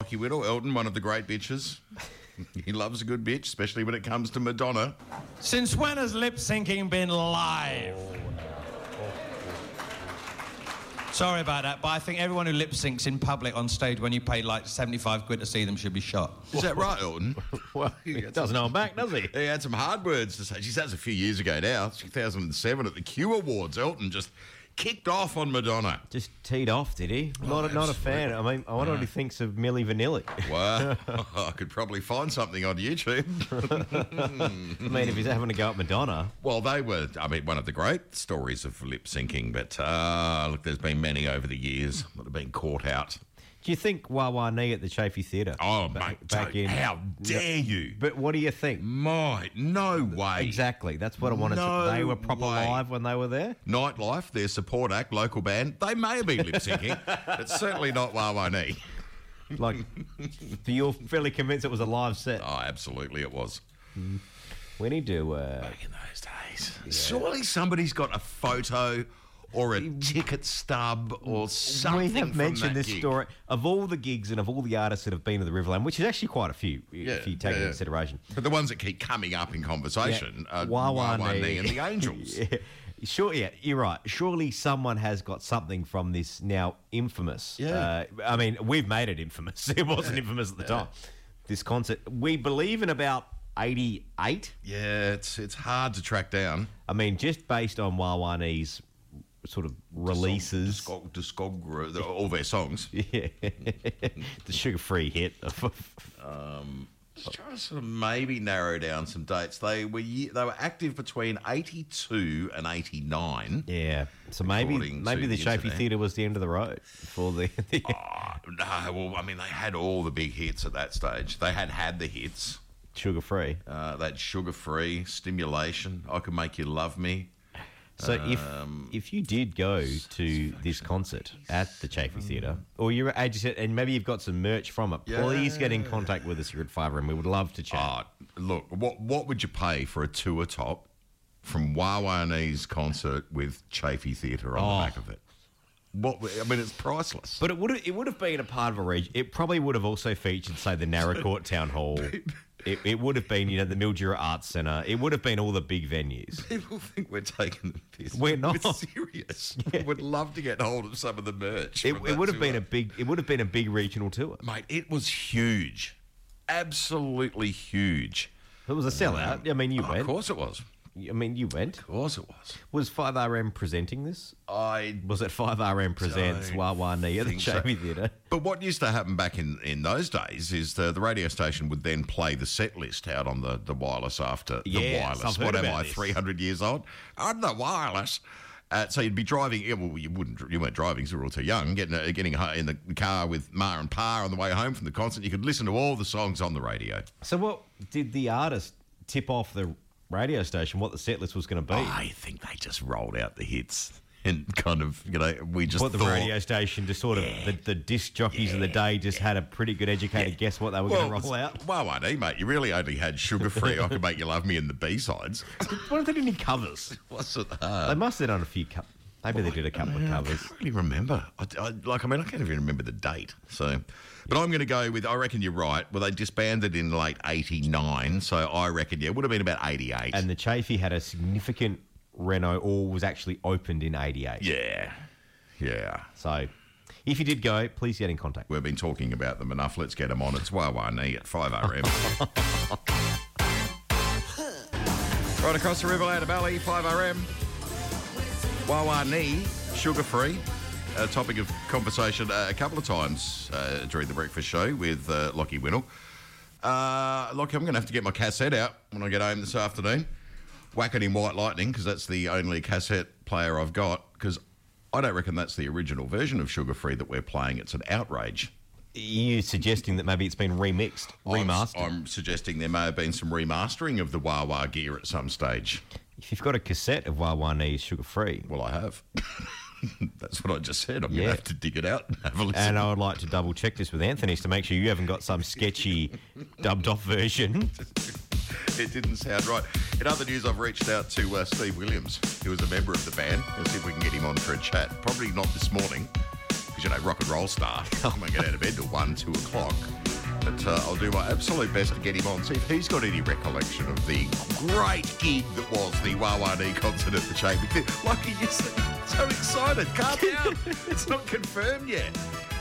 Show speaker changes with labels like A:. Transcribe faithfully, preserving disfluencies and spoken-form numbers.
A: Lockie Whittle, Elton, one of the great bitches. He loves a good bitch, especially when it comes to Madonna.
B: Since when has lip syncing been live? Sorry about that, but I think everyone who lip syncs in public on stage when you pay like seventy-five quid to see them should be shot.
A: Is that right, Elton?
C: Well, he doesn't know him back, does he?
A: He had some hard words to say. Geez, that was a few years ago now, two thousand seven at the Q Awards. Elton just kicked off on Madonna.
C: Just teed off, did he? Not,
A: Oh,
C: a, not a fan. I mean, I wonder what he thinks of Milli Vanilli.
A: Well, I could probably find something on YouTube.
C: I mean, if he's having to go at Madonna.
A: Well, they were, I mean, one of the great stories of lip syncing, but uh, look, there's been many over the years that have been caught out.
C: Do you think Wah Wah Nee at the Chafee Theatre?
A: Oh,
C: back,
A: mate,
C: back in.
A: how dare you?
C: But what do you think?
A: My, no way.
C: Exactly. That's what I wanted
A: No
C: to. They were proper
A: way.
C: live when they were there.
A: Nightlife, their support act, local band, they may have been lip syncing, but certainly not Wah Wah Nee.
C: Like, so you're fairly convinced it was a live set.
A: Oh, absolutely it was.
C: We need to. Uh,
A: Back in those days. Surely somebody's got a photo or a ticket stub or something.
C: we have
A: from
C: mentioned
A: that
C: this
A: gig.
C: story of all the gigs and of all the artists that have been to the Riverland, which is actually quite a few
A: Yeah,
C: if you take
A: yeah,
C: into
A: yeah.
C: consideration.
A: But the ones that keep coming up in conversation are
C: Wah
A: Wah
C: Wah
A: Wah
C: Nee.
A: Nee and the Angels.
C: Yeah. Sure, yeah, you're right. Surely someone has got something from this now infamous.
A: Yeah.
C: Uh, I mean, we've made it infamous. It wasn't infamous at the time. This concert, we believe in about eighty-eight.
A: Yeah, it's it's hard to track down.
C: I mean, just based on Wah Wah Nee's sort of releases.
A: Discog, discog, the- all their songs.
C: Yeah. The sugar-free hit.
A: Just trying to sort of maybe narrow down some dates. They were ye- they were active between eighty-two and eighty-nine.
C: Yeah. So maybe
A: According
C: maybe
A: to
C: the
A: the
C: Chafee
A: internet.
C: Theatre was the end of the road for the... the
A: Oh, no, well, I mean, they had all the big hits at that stage. They had had the hits.
C: sugar-free.
A: Uh, they had Sugar Free, Stimulation, I Could Make You Love Me.
C: So if
A: Um,
C: if you did go to this concert at the Chafee Theatre, or you're at Ages, and maybe you've got some merch from it, please get in contact with us here at Five R M. We would love to chat.
A: Oh, look, what what would you pay for a tour top from Wah Wah Nee's concert with Chafee Theatre on
C: Oh.
A: the back of it? What? I mean, it's priceless.
C: But it would have, it would have been a part of a region. It probably would have also featured, say, the Narracourt Town Hall. It, it would have been, you know, the Mildura Arts Centre. It would have been all the big venues.
A: People think we're taking the piss.
C: We're not.
A: We're serious. Would love to get hold of some of the merch.
C: It,
A: from
C: it
A: that
C: would have been
A: tour.
C: a big. It would have been a big regional tour.
A: Mate, it was huge. Absolutely huge.
C: It was a sellout. I mean, you
A: Oh,
C: went.
A: of course it was.
C: I mean, you went.
A: Of course it was.
C: Was Five R M presenting this?
A: I
C: Was it Five R M presents
A: Don't
C: Wah Wah Nee at the
A: think so.
C: Chafee Theatre?
A: But what used to happen back in, in those days is the, the radio station would then play the set list out on the, the wireless after the
C: Yes,
A: wireless.
C: I've heard
A: What am
C: about
A: I,
C: this.
A: three hundred years old? On the wireless. Uh, so you'd be driving. Yeah, well, you wouldn't. You weren't driving because you were all too young. Getting uh, getting ho- in the car with Ma and Pa on the way home from the concert. You could listen to all the songs on the radio.
C: So, what did the artist tip off the radio station what the set list was going to be?
A: I think they just rolled out the hits and kind of, you know, we just
C: What the
A: thought,
C: radio station just sort of the, the disc jockeys of the day just had a pretty good educated guess what they were going to roll out.
A: Well, I know, mate. You really only had Sugar Free, I Could Make You Love Me, and the B sides.
C: What if they did any covers?
A: What's it? Uh,
C: They must have done a few co- Maybe they did a couple of
A: I
C: covers.
A: can't really remember. I, I, like, I mean, I can't even remember the date. So, but I'm going to go with. I reckon you're right. Well, they disbanded in late eighty-nine, so I reckon yeah, it would have been about eighty-eight.
C: And the Chafee had a significant reno, or was actually opened in eighty-eight.
A: yeah, yeah.
C: So, if you did go, please get in contact.
A: We've been talking about them enough. Let's get them on. It's Wah Wah Nee at five R M. Right across the river, out of Valley, five R M. Wah Wah Nee, Sugar Free. A topic of conversation uh, a couple of times uh, during the breakfast show with uh, Lockie Winnell. Uh, Lockie, I'm going to have to get my cassette out when I get home this afternoon. Whack it in White Lightning, because that's the only cassette player I've got, because I don't reckon that's the original version of Sugar Free that we're playing. It's an outrage.
C: Are you suggesting that maybe it's been remixed,
A: I'm,
C: remastered?
A: I'm suggesting there may have been some remastering of the Wah Wah gear at some stage.
C: If you've got a cassette of Wah Wah Nee Sugar Free,
A: Well, I have. That's what I just said. I'm going
C: Yeah.
A: to have to dig it out and have a listen.
C: and I would like to double check this with Anthony's to make sure you haven't got some sketchy dubbed off version.
A: It didn't sound right. In other news, I've reached out to uh, Steve Williams, who is a member of the band, and see if we can get him on for a chat. Probably not this morning, because because, you know, rock and roll star. I won't get out of bed till one, two o'clock. But uh, I'll do my absolute best to get him on, see if he's got any recollection of the great gig that was the Wawanee concert at the Chamber. Lucky, you're so excited. Calm down. It's not confirmed yet.